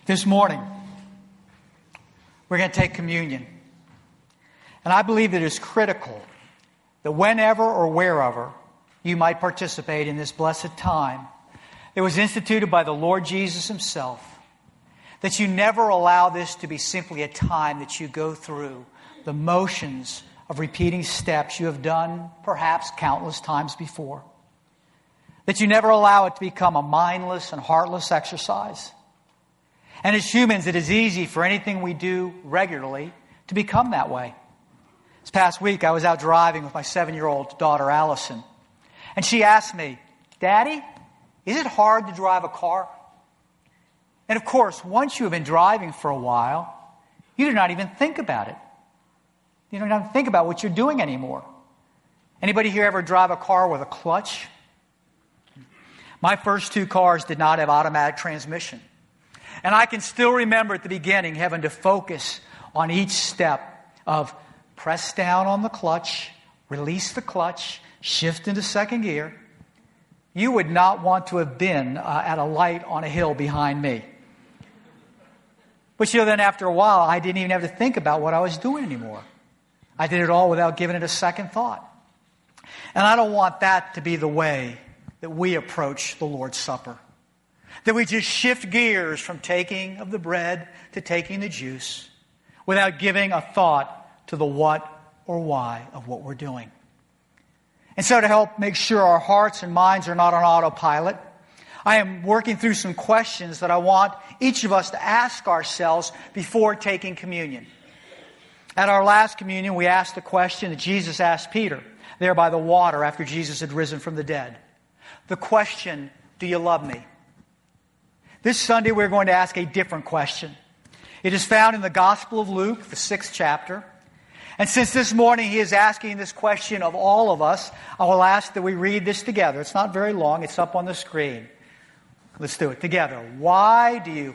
This morning, we're going to take communion. And I believe that it's critical that whenever or wherever you might participate in this blessed time that was instituted by the Lord Jesus Himself, that you never allow this to be simply a time that you go through the motions of repeating steps you have done perhaps countless times before. That you never allow it to become a mindless and heartless exercise. And as humans, it is easy for anything we do regularly to become that way. This past week, I was out driving with my 7-year-old daughter, Allison. And she asked me, "Daddy, is it hard to drive a car?" And of course, once you have been driving for a while, you do not even think about it. You don't even think about what you're doing anymore. Anybody here ever drive a car with a clutch? My first 2 cars did not have automatic transmission. And I can still remember at the beginning having to focus on each step of press down on the clutch, release the clutch, shift into second gear. You would not want to have been at a light on a hill behind me. But then after a while, I didn't even have to think about what I was doing anymore. I did it all without giving it a second thought. And I don't want that to be the way that we approach the Lord's Supper. That we just shift gears from taking of the bread to taking the juice without giving a thought to the what or why of what we're doing. And so to help make sure our hearts and minds are not on autopilot, I am working through some questions that I want each of us to ask ourselves before taking communion. At our last communion, we asked the question that Jesus asked Peter there by the water after Jesus had risen from the dead. The question, "Do you love me?" This Sunday, we're going to ask a different question. It is found in the Gospel of Luke, the 6th chapter. And since this morning he is asking this question of all of us, I will ask that we read this together. It's not very long. It's up on the screen. Let's do it together. Why do you...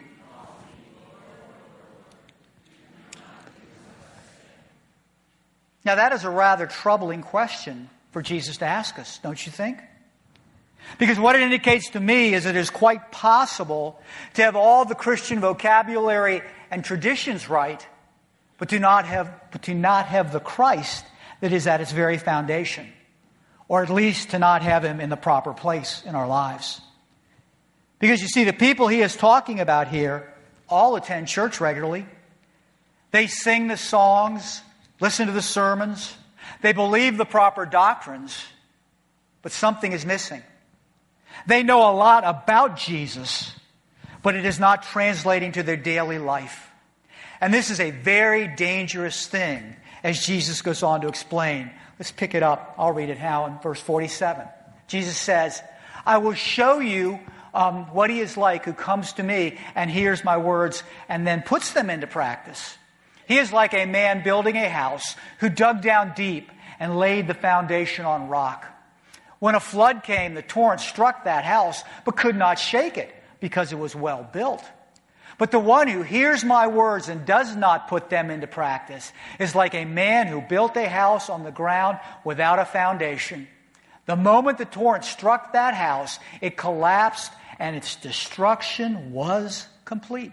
Now that is a rather troubling question for Jesus to ask us, don't you think? Because what it indicates to me is that it is quite possible to have all the Christian vocabulary and traditions right, but to not have the Christ that is at its very foundation, or at least to not have Him in the proper place in our lives. Because you see, the people he is talking about here all attend church regularly. They sing the songs, listen to the sermons, they believe the proper doctrines, but something is missing. They know a lot about Jesus, but it is not translating to their daily life. And this is a very dangerous thing, as Jesus goes on to explain. Let's pick it up. I'll read it now in verse 47. Jesus says, "I will show you what He is like who comes to me and hears my words and then puts them into practice. He is like a man building a house who dug down deep and laid the foundation on rock. When a flood came, the torrent struck that house, but could not shake it, because it was well built. But the one who hears my words and does not put them into practice is like a man who built a house on the ground without a foundation. The moment the torrent struck that house, it collapsed, and its destruction was complete."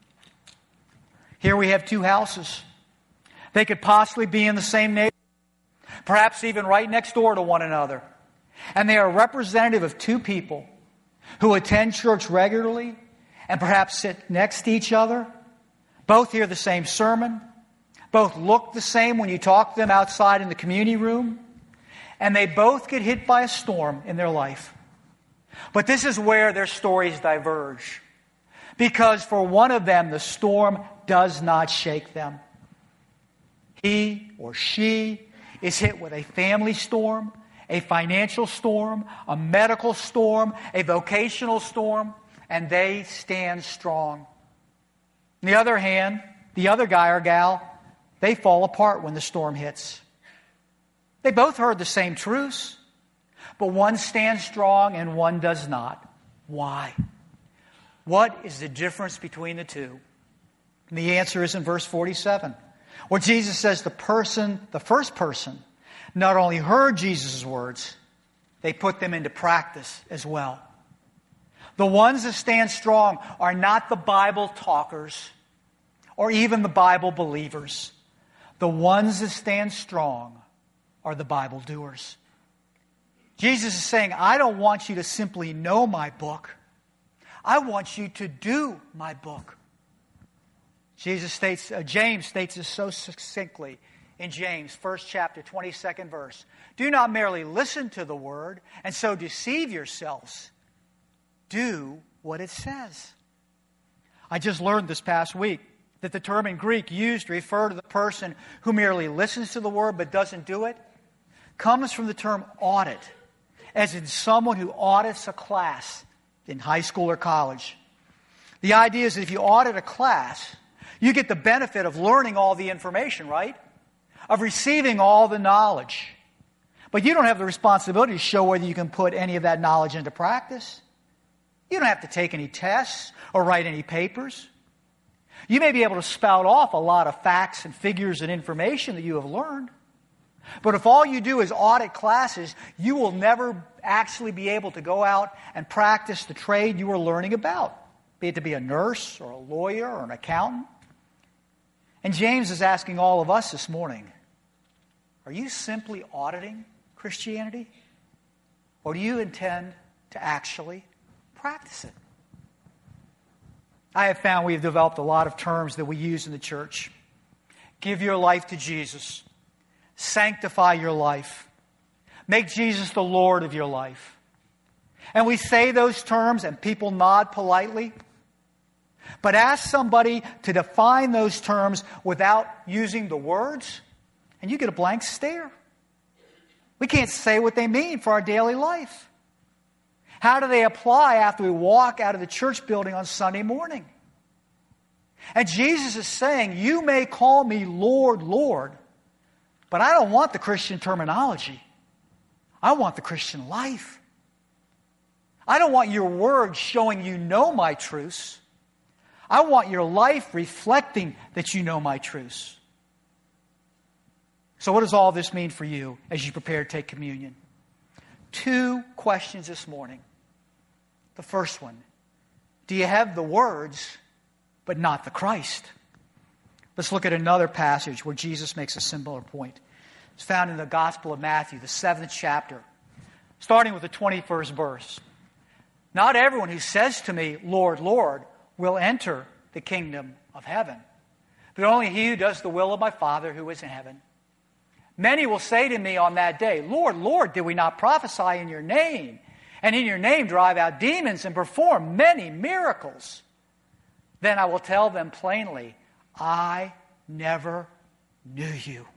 Here we have 2 houses. They could possibly be in the same neighborhood, perhaps even right next door to one another. And they are representative of 2 people who attend church regularly and perhaps sit next to each other. Both hear the same sermon. Both look the same when you talk to them outside in the community room. And they both get hit by a storm in their life. But this is where their stories diverge. Because for one of them, the storm does not shake them. He or she is hit with a family storm, a financial storm, a medical storm, a vocational storm, and they stand strong. On the other hand, the other guy or gal, they fall apart when the storm hits. They both heard the same truths, but one stands strong and one does not. Why? What is the difference between the two? And the answer is in verse 47, where Jesus says the first person, not only heard Jesus' words, they put them into practice as well. The ones that stand strong are not the Bible talkers or even the Bible believers. The ones that stand strong are the Bible doers. Jesus is saying, I don't want you to simply know my book. I want you to do my book. James states this so succinctly in James, 1st chapter, 22nd verse. Do not merely listen to the word and so deceive yourselves. Do what it says. I just learned this past week that the term in Greek used to refer to the person who merely listens to the word but doesn't do it comes from the term audit, as in someone who audits a class in high school or college. The idea is that if you audit a class, you get the benefit of learning all the information, right? Of receiving all the knowledge. But you don't have the responsibility to show whether you can put any of that knowledge into practice. You don't have to take any tests or write any papers. You may be able to spout off a lot of facts and figures and information that you have learned. But if all you do is audit classes, you will never actually be able to go out and practice the trade you are learning about, be it to be a nurse or a lawyer or an accountant. And James is asking all of us this morning, are you simply auditing Christianity? Or do you intend to actually practice it? I have found we have developed a lot of terms that we use in the church. Give your life to Jesus. Sanctify your life. Make Jesus the Lord of your life. And we say those terms and people nod politely. But ask somebody to define those terms without using the words, and you get a blank stare. We can't say what they mean for our daily life. How do they apply after we walk out of the church building on Sunday morning? And Jesus is saying, you may call me Lord, Lord, but I don't want the Christian terminology. I want the Christian life. I don't want your words showing you know my truths. I want your life reflecting that you know my truths. So what does all this mean for you as you prepare to take communion? 2 questions this morning. The first one, do you have the words but not the Christ? Let's look at another passage where Jesus makes a similar point. It's found in the Gospel of Matthew, the 7th chapter, starting with the 21st verse. Not everyone who says to me, Lord, Lord, will enter the kingdom of heaven, but only he who does the will of my Father who is in heaven. Many will say to me on that day, Lord, Lord, did we not prophesy in your name, and in your name drive out demons and perform many miracles? Then I will tell them plainly, I never knew you.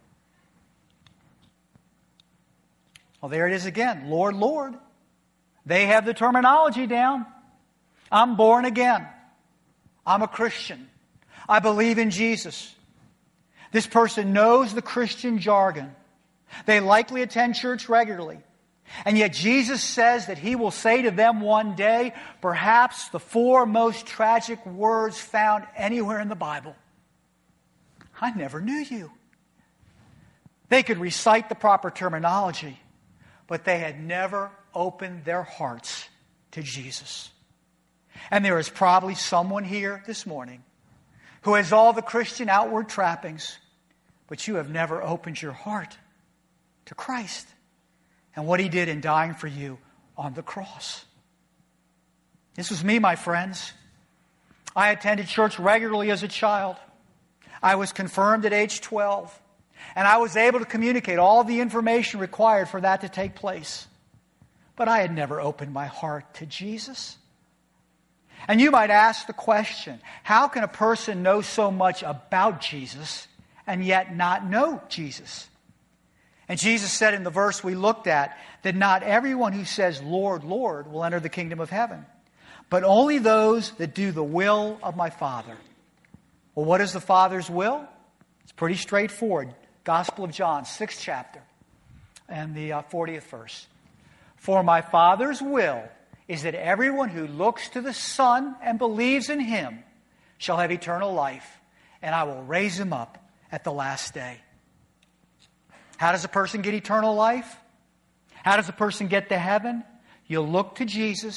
Well, there it is again. Lord, Lord. They have the terminology down. I'm born again. I'm a Christian. I believe in Jesus. This person knows the Christian jargon. They likely attend church regularly. And yet Jesus says that he will say to them one day, perhaps the 4 most tragic words found anywhere in the Bible. I never knew you. They could recite the proper terminology, but they had never opened their hearts to Jesus. And there is probably someone here this morning who has all the Christian outward trappings, but you have never opened your heart to Christ and what he did in dying for you on the cross. This was me, my friends. I attended church regularly as a child. I was confirmed at age 12, and I was able to communicate all the information required for that to take place. But I had never opened my heart to Jesus. And you might ask the question, how can a person know so much about Jesus and yet not know Jesus? And Jesus said in the verse we looked at that not everyone who says, Lord, Lord, will enter the kingdom of heaven, but only those that do the will of my Father. Well, what is the Father's will? It's pretty straightforward. Gospel of John, 6th chapter, and the 40th verse. For my Father's will is that everyone who looks to the Son and believes in him shall have eternal life, and I will raise him up at the last day. How does a person get eternal life? How does a person get to heaven? You look to Jesus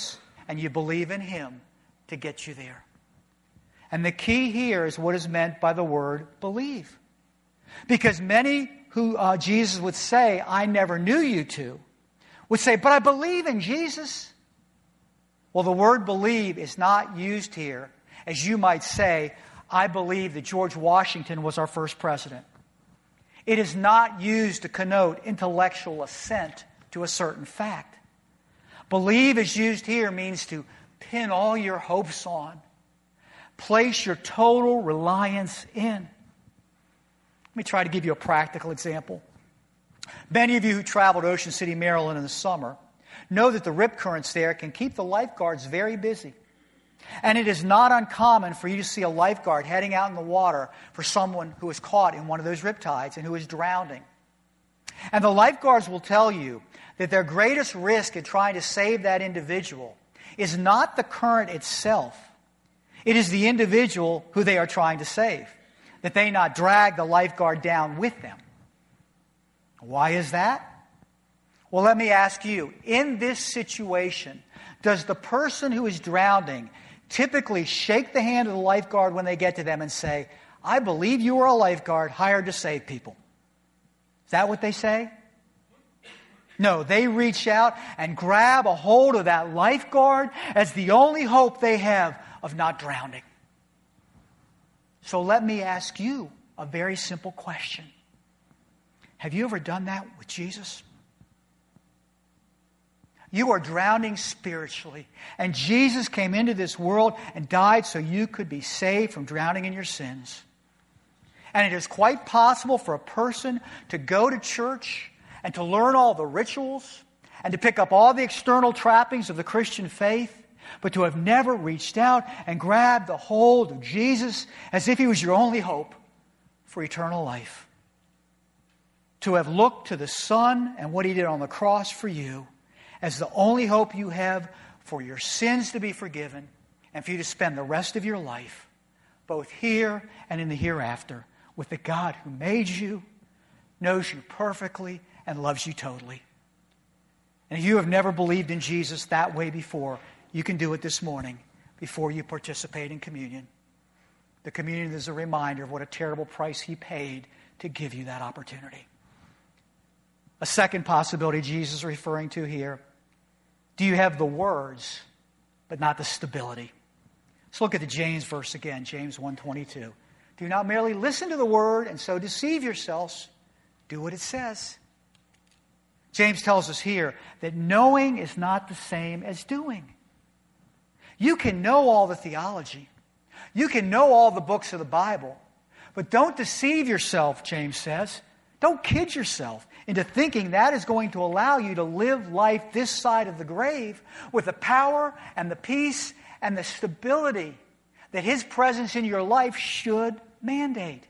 and you believe in Him to get you there. And the key here is what is meant by the word believe. Because many who Jesus would say, I never knew you to, would say, but I believe in Jesus. Well, the word believe is not used here as you might say, I believe that George Washington was our first president. It is not used to connote intellectual assent to a certain fact. Believe is used here means to pin all your hopes on. Place your total reliance in. Let me try to give you a practical example. Many of you who travel to Ocean City, Maryland in the summer know that the rip currents there can keep the lifeguards very busy. And it is not uncommon for you to see a lifeguard heading out in the water for someone who is caught in one of those riptides and who is drowning. And the lifeguards will tell you that their greatest risk in trying to save that individual is not the current itself. It is the individual who they are trying to save, that they not drag the lifeguard down with them. Why is that? Well, let me ask you, in this situation, does the person who is drowning typically shake the hand of the lifeguard when they get to them and say, I believe you are a lifeguard hired to save people? Is that what they say? No, they reach out and grab a hold of that lifeguard as the only hope they have of not drowning. So let me ask you a very simple question. Have you ever done that with Jesus? You are drowning spiritually, and Jesus came into this world and died so you could be saved from drowning in your sins. And it is quite possible for a person to go to church and to learn all the rituals and to pick up all the external trappings of the Christian faith, but to have never reached out and grabbed the hold of Jesus as if He was your only hope for eternal life. To have looked to the Son and what He did on the cross for you as the only hope you have for your sins to be forgiven and for you to spend the rest of your life, both here and in the hereafter, with the God who made you, knows you perfectly, and loves you totally. And if you have never believed in Jesus that way before, you can do it this morning before you participate in communion. The communion is a reminder of what a terrible price He paid to give you that opportunity. A second possibility Jesus is referring to here. Do you have the words, but not the stability? Let's look at the James verse again, James 1:22. Do not merely listen to the word and so deceive yourselves. Do what it says. James tells us here that knowing is not the same as doing. You can know all the theology. You can know all the books of the Bible. But don't deceive yourself, James says. Don't kid yourself into thinking that is going to allow you to live life this side of the grave with the power and the peace and the stability that His presence in your life should mandate.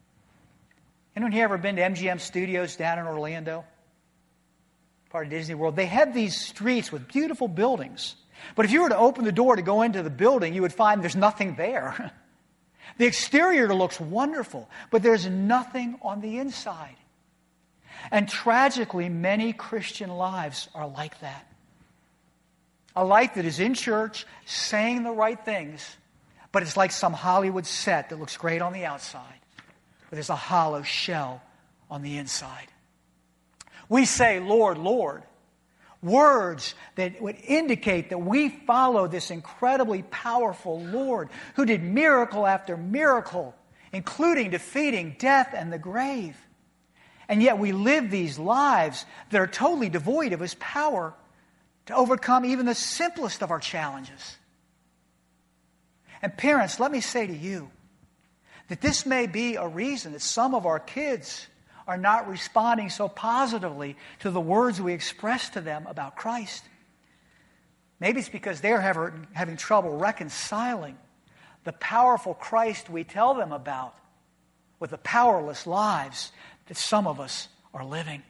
Anyone here ever been to MGM Studios down in Orlando? Part of Disney World. They have these streets with beautiful buildings. But if you were to open the door to go into the building, you would find there's nothing there. The exterior looks wonderful, but there's nothing on the inside. And tragically, many Christian lives are like that. A life that is in church, saying the right things, but it's like some Hollywood set that looks great on the outside, but there's a hollow shell on the inside. We say, Lord, Lord, words that would indicate that we follow this incredibly powerful Lord who did miracle after miracle, including defeating death and the grave. And yet we live these lives that are totally devoid of His power to overcome even the simplest of our challenges. And parents, let me say to you that this may be a reason that some of our kids are not responding so positively to the words we express to them about Christ. Maybe it's because they're having trouble reconciling the powerful Christ we tell them about with the powerless lives that some of us are living.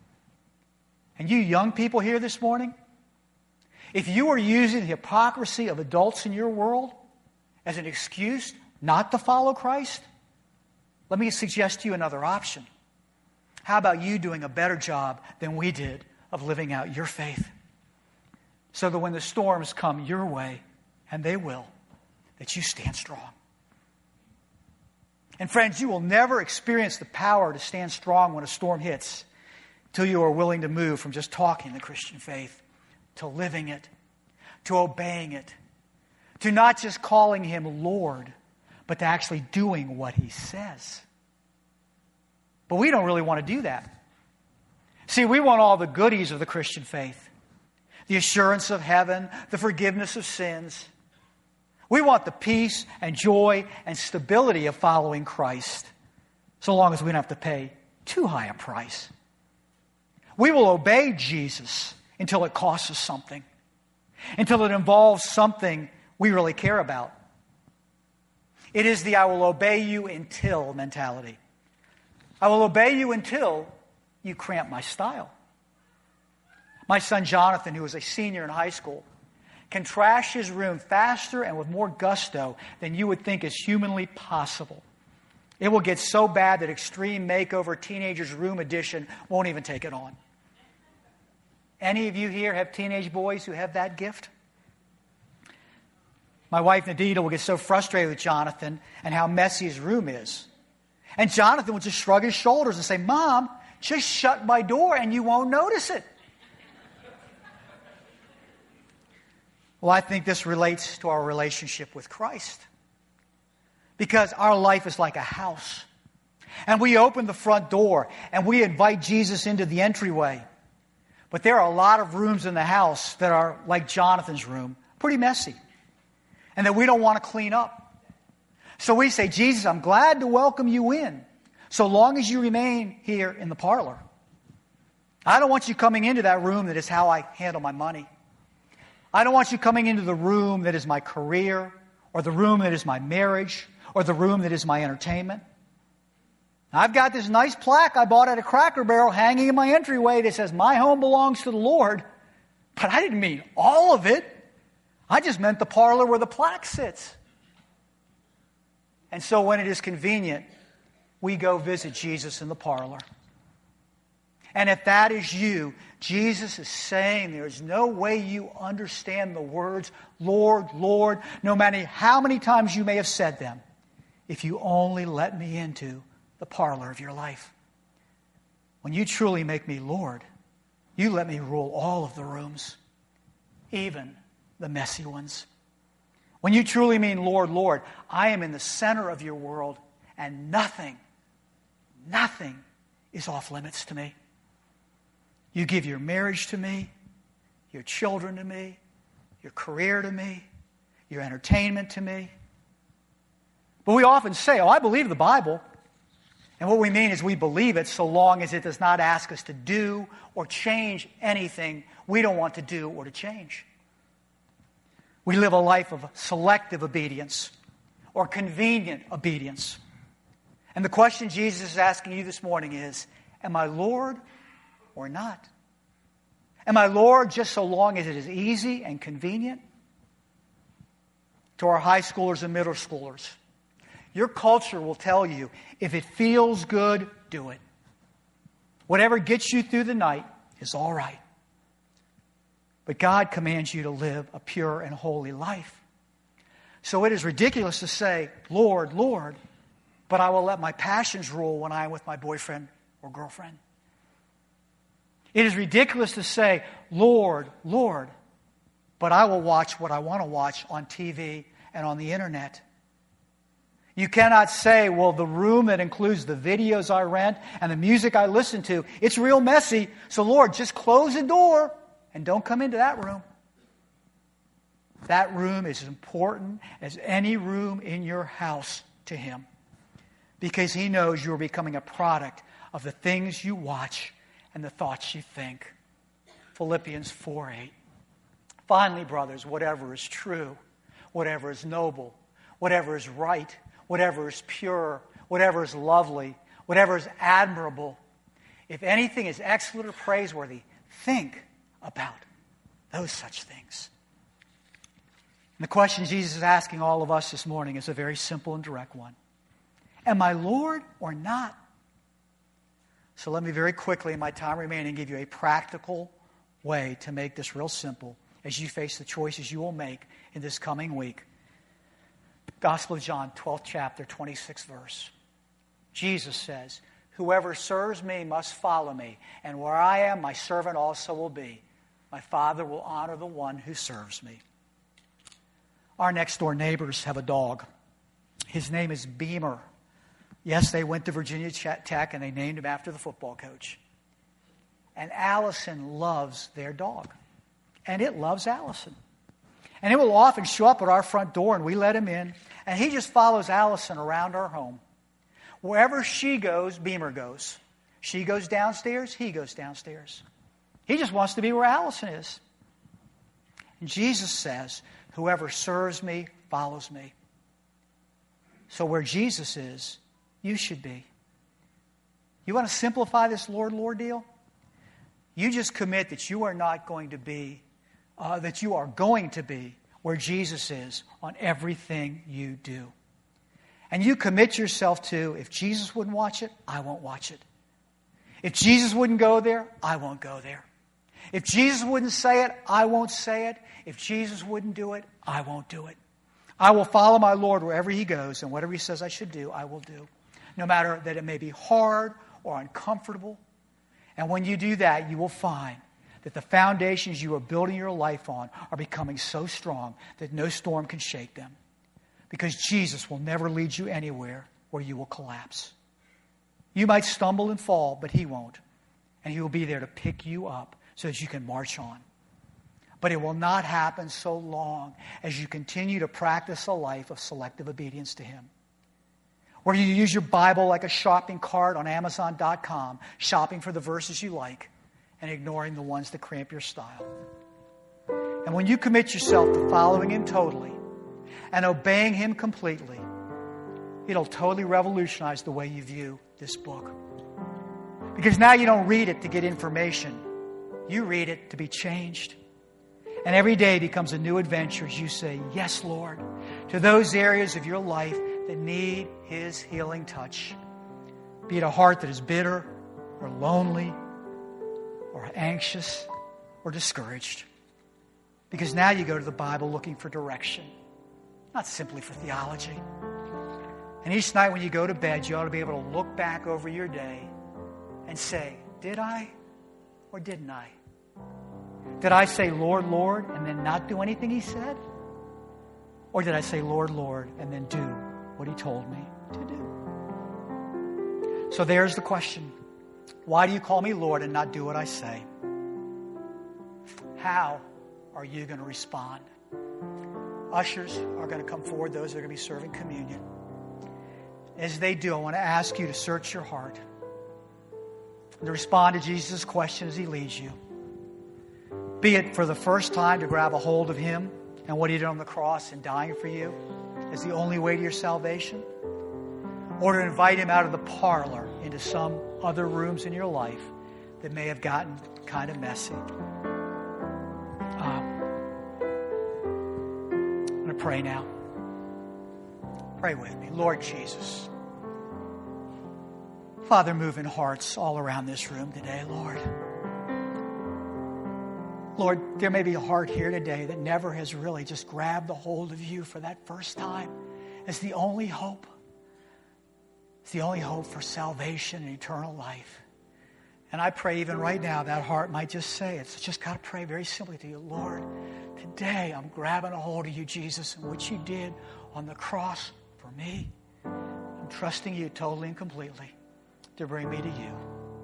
And you young people here this morning, if you are using the hypocrisy of adults in your world as an excuse not to follow Christ, let me suggest to you another option. How about you doing a better job than we did of living out your faith? so that when the storms come your way, and they will, that you stand strong. And friends, you will never experience the power to stand strong when a storm hits until you are willing to move from just talking the Christian faith to living it, to obeying it, to not just calling Him Lord, but to actually doing what He says. But we don't really want to do that. See, we want all the goodies of the Christian faith. The assurance of heaven, the forgiveness of sins. We want the peace and joy and stability of following Christ, so long as we don't have to pay too high a price. We will obey Jesus until it costs us something, until it involves something we really care about. It is the I will obey you until mentality. I will obey you until you cramp my style. My son Jonathan, who is a senior in high school, can trash his room faster and with more gusto than you would think is humanly possible. It will get so bad that Extreme Makeover Teenager's Room Edition won't even take it on. Any of you here have teenage boys who have that gift? My wife Nadita will get so frustrated with Jonathan and how messy his room is. And Jonathan will just shrug his shoulders and say, Mom, just shut my door and you won't notice it. Well, I think this relates to our relationship with Christ. Because our life is like a house. And we open the front door and we invite Jesus into the entryway. But there are a lot of rooms in the house that are like Jonathan's room, pretty messy. And that we don't want to clean up. So we say, Jesus, I'm glad to welcome you in, so long as you remain here in the parlor. I don't want you coming into that room that is how I handle my money. I don't want you coming into the room that is my career, or the room that is my marriage, or the room that is my entertainment. I've got this nice plaque I bought at a Cracker Barrel hanging in my entryway that says, my home belongs to the Lord. But I didn't mean all of it. I just meant the parlor where the plaque sits. And so when it is convenient, we go visit Jesus in the parlor. And if that is you, Jesus is saying there's no way you understand the words, Lord, Lord, no matter how many times you may have said them, if you only let me into the parlor of your life. When you truly make me Lord, you let me rule all of the rooms, even the messy ones. When you truly mean Lord, Lord, I am in the center of your world and nothing is off limits to me. You give your marriage to me, your children to me, your career to me, your entertainment to me. But we often say, I believe the Bible. And what we mean is we believe it so long as it does not ask us to do or change anything we don't want to do or to change. We live a life of selective obedience or convenient obedience. And the question Jesus is asking you this morning is, am I Lord or not? Am I Lord just so long as it is easy and convenient? To our high schoolers and middle schoolers, your culture will tell you, if it feels good, do it. Whatever gets you through the night is all right. But God commands you to live a pure and holy life. So it is ridiculous to say, Lord, Lord, but I will let my passions rule when I am with my boyfriend or girlfriend. It is ridiculous to say, Lord, Lord, but I will watch what I want to watch on TV and on the internet. You cannot say, well, the room that includes the videos I rent and the music I listen to, it's real messy, so Lord, just close the door and don't come into that room. That room is as important as any room in your house to Him, because He knows you are becoming a product of the things you watch and the thoughts you think. Philippians 4:8. Finally, brothers, whatever is true, whatever is noble, whatever is right, whatever is pure, whatever is lovely, whatever is admirable, if anything is excellent or praiseworthy, think about those such things. And the question Jesus is asking all of us this morning is a very simple and direct one. Am I Lord or not? So let me very quickly, in my time remaining, give you a practical way to make this real simple as you face the choices you will make in this coming week. Gospel of John, 12th chapter, 26th verse. Jesus says, "Whoever serves me must follow me, and where I am, my servant also will be. My Father will honor the one who serves me." Our next door neighbors have a dog. His name is Beamer. Yes, they went to Virginia Tech and they named him after the football coach. And Allison loves their dog. And it loves Allison. And it will often show up at our front door and we let him in. And he just follows Allison around our home. Wherever she goes, Beamer goes. She goes downstairs, he goes downstairs. He just wants to be where Allison is. And Jesus says, "Whoever serves me follows me." So where Jesus is, you should be. You want to simplify this Lord, Lord deal? You just commit that you are not going to be, that you are going to be where Jesus is on everything you do. And you commit yourself to, if Jesus wouldn't watch it, I won't watch it. If Jesus wouldn't go there, I won't go there. If Jesus wouldn't say it, I won't say it. If Jesus wouldn't do it, I won't do it. I will follow my Lord wherever He goes, and whatever He says I should do, I will do. No matter that it may be hard or uncomfortable. And when you do that, you will find that the foundations you are building your life on are becoming so strong that no storm can shake them. Because Jesus will never lead you anywhere where you will collapse. You might stumble and fall, but He won't. And He will be there to pick you up so that you can march on. But it will not happen so long as you continue to practice a life of selective obedience to Him. Where you use your Bible like a shopping cart on Amazon.com, shopping for the verses you like and ignoring the ones that cramp your style. And when you commit yourself to following Him totally and obeying Him completely, it'll totally revolutionize the way you view this book. Because now you don't read it to get information. You read it to be changed. And every day becomes a new adventure as you say, "Yes, Lord," to those areas of your life that need His healing touch. Be it a heart that is bitter or lonely or anxious or discouraged. Because now you go to the Bible looking for direction, not simply for theology. And each night when you go to bed, you ought to be able to look back over your day and say, "Did I or didn't I? Did I say, 'Lord, Lord,' and then not do anything He said? Or did I say, 'Lord, Lord,' and then do what He told me to do?" So there's the question. Why do you call me Lord and not do what I say? How are you going to respond? Ushers are going to come forward, those that are going to be serving communion. As they do, I want to ask you to search your heart and to respond to Jesus' question as He leads you. Be it for the first time to grab a hold of Him and what He did on the cross and dying for you as the only way to your salvation, or to invite Him out of the parlor into some other rooms in your life that may have gotten kind of messy. I'm going to pray now. Pray with me. Lord Jesus, Father, move in hearts all around this room today, Lord. Lord, there may be a heart here today that never has really just grabbed the hold of You for that first time as the only hope. It's the only hope for salvation and eternal life. And I pray even right now that heart might just say, it's just got to pray very simply to You, Lord, today I'm grabbing a hold of You, Jesus, and what You did on the cross for me. I'm trusting You totally and completely to bring me to You.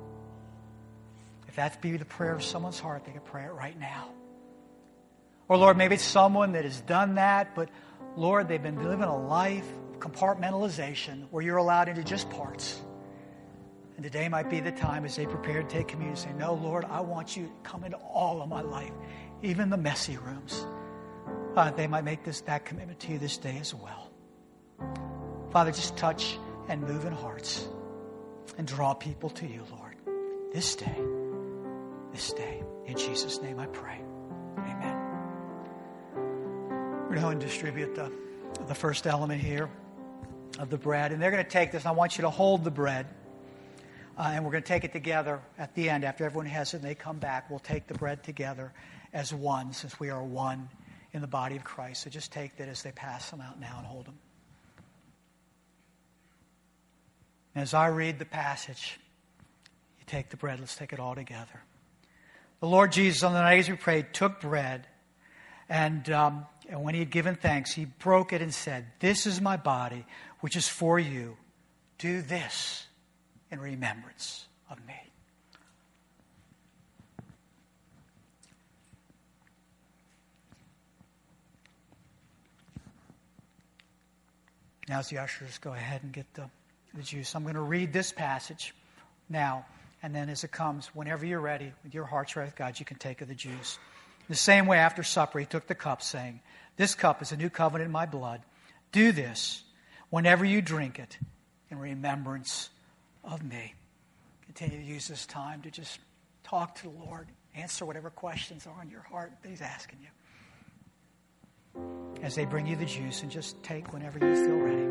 If that be the prayer of someone's heart, they can pray it right now. Or Lord, maybe it's someone that has done that, but Lord, they've been living a life of compartmentalization where You're allowed into just parts. And today might be the time as they prepare to take communion, say, "No, Lord, I want You to come into all of my life, even the messy rooms." They might make that commitment to You this day as well. Father, just touch and move in hearts and draw people to You, Lord, this day. This day. In Jesus' name I pray. Amen. We're going to distribute the first element here of the bread. And they're going to take this. And I want you to hold the bread. And we're going to take it together at the end. After everyone has it and they come back, we'll take the bread together as one, since we are one in the body of Christ. So just take that as they pass them out now and hold them. As I read the passage, you take the bread. Let's take it all together. The Lord Jesus, on the night as we prayed, took bread, and when he had given thanks, he broke it and said, "This is my body, which is for you. Do this in remembrance of me." Now, as the ushers go ahead and get the juice, I'm going to read this passage now, and then as it comes, whenever you're ready, with your hearts right with God, you can take of the juice. The same way, after supper, he took the cup, saying, "This cup is a new covenant in my blood. Do this whenever you drink it in remembrance of me." Continue to use this time to just talk to the Lord, answer whatever questions are on your heart that he's asking you. As they bring you the juice, and just take whenever you feel ready.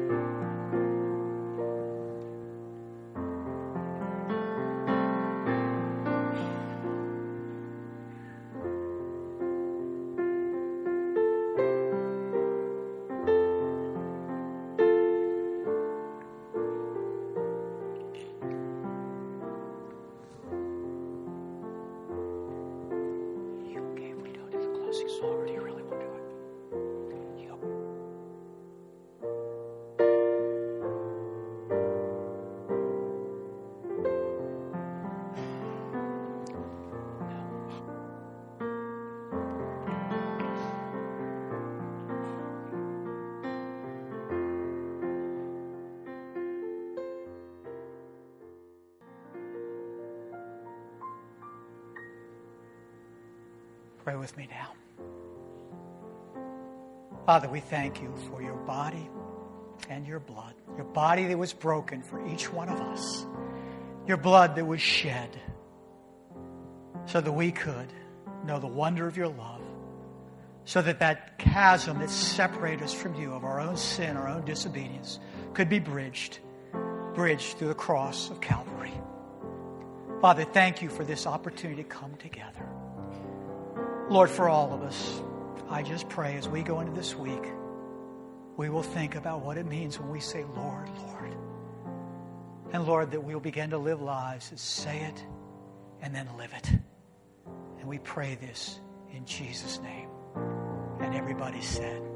Pray with me now. Father, we thank you for your body and your blood. Your body that was broken for each one of us. Your blood that was shed so that we could know the wonder of your love. So that that chasm that separated us from you, of our own sin, our own disobedience, could be bridged through the cross of Calvary. Father, thank you for this opportunity to come together. Lord, for all of us, I just pray as we go into this week, we will think about what it means when we say, "Lord, Lord." And Lord, that we'll begin to live lives that say it and then live it. And we pray this in Jesus' name. And everybody said,